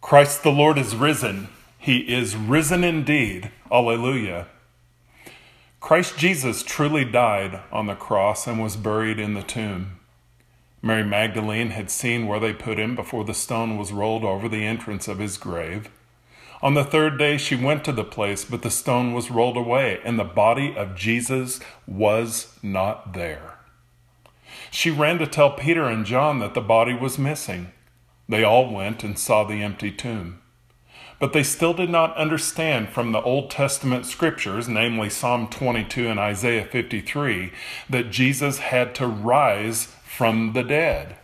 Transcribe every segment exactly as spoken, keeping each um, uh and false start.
Christ the Lord is risen. He is risen indeed. Alleluia. Christ Jesus truly died on the cross and was buried in the tomb. Mary Magdalene had seen where they put him before the stone was rolled over the entrance of his grave. On the third day she went to the place, but the stone was rolled away, and the body of Jesus was not there. She ran to tell Peter and John that the body was missing. They all went and saw the empty tomb. But they still did not understand from the Old Testament scriptures, namely Psalm twenty-two and Isaiah fifty-three, that Jesus had to rise from the dead.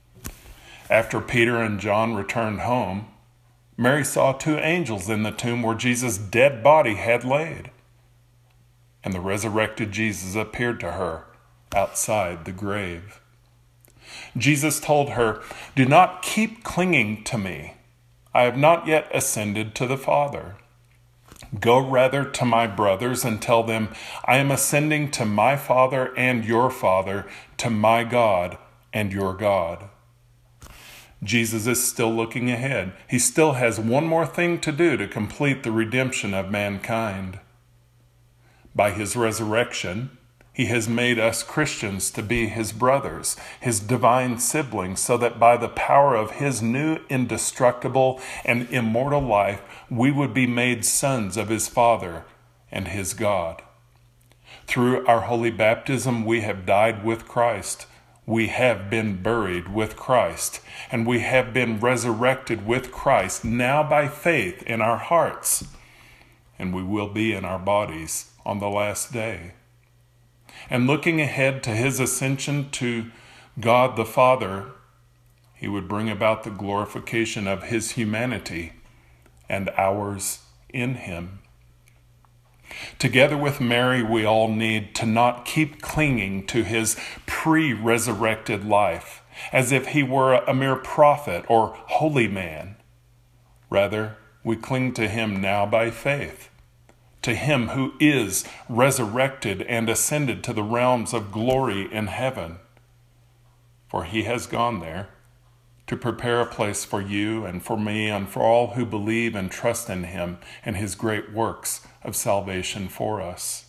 After Peter and John returned home, Mary saw two angels in the tomb where Jesus' dead body had laid. And the resurrected Jesus appeared to her outside the grave. Jesus told her, "Do not keep clinging to me. I have not yet ascended to the Father. Go rather to my brothers and tell them, I am ascending to my Father and your Father, to my God and your God." Jesus is still looking ahead. He still has one more thing to do to complete the redemption of mankind. By his resurrection, he has made us Christians to be his brothers, his divine siblings, so that by the power of his new indestructible and immortal life, we would be made sons of his Father and his God. Through our holy baptism, we have died with Christ. We have been buried with Christ, and we have been resurrected with Christ, now by faith in our hearts, and we will be in our bodies on the last day. And looking ahead to his ascension to God the Father, he would bring about the glorification of his humanity and ours in him. Together with Mary, we all need to not keep clinging to his pre-resurrected life as if he were a mere prophet or holy man. Rather, we cling to him now by faith, to him who is resurrected and ascended to the realms of glory in heaven. For he has gone there to prepare a place for you and for me and for all who believe and trust in him and his great works of salvation for us.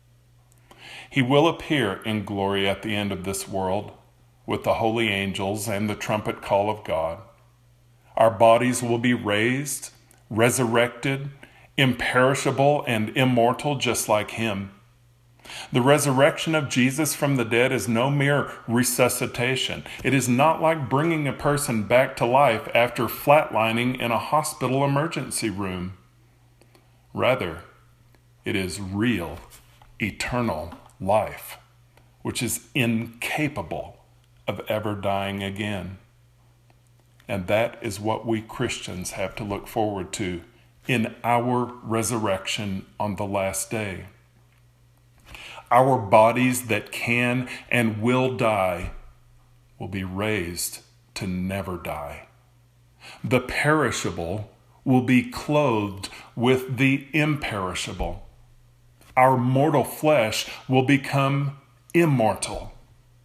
He will appear in glory at the end of this world with the holy angels and the trumpet call of God. Our bodies will be raised, resurrected, imperishable and immortal just like him. The resurrection of Jesus from the dead is no mere resuscitation. It is not like bringing a person back to life after flatlining in a hospital emergency room. Rather, it is real, eternal life, which is incapable of ever dying again. And that is what we Christians have to look forward to in our resurrection on the last day. Our bodies that can and will die will be raised to never die. The perishable will be clothed with the imperishable. Our mortal flesh will become immortal.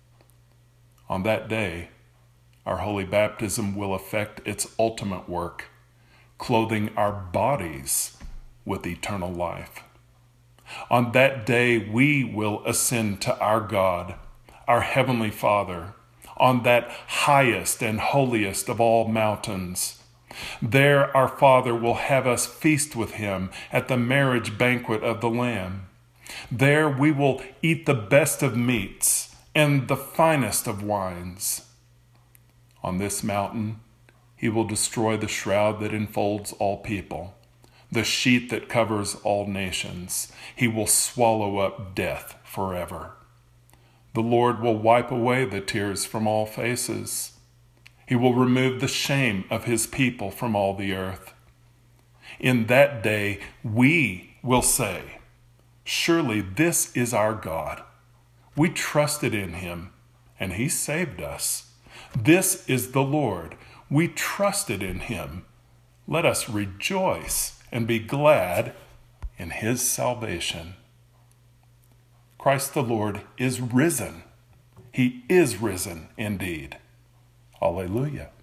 On that day, our holy baptism will effect its ultimate work, clothing our bodies with eternal life. On that day, we will ascend to our God, our Heavenly Father, on that highest and holiest of all mountains. There our Father will have us feast with him at the marriage banquet of the Lamb. There we will eat the best of meats and the finest of wines. On this mountain, he will destroy the shroud that enfolds all people, the sheet that covers all nations. He will swallow up death forever. The Lord will wipe away the tears from all faces. He will remove the shame of his people from all the earth. In that day, we will say, "Surely this is our God. We trusted in him, and he saved us. This is the Lord. We trusted in him. Let us rejoice and be glad in his salvation." Christ the Lord is risen. He is risen indeed. Alleluia.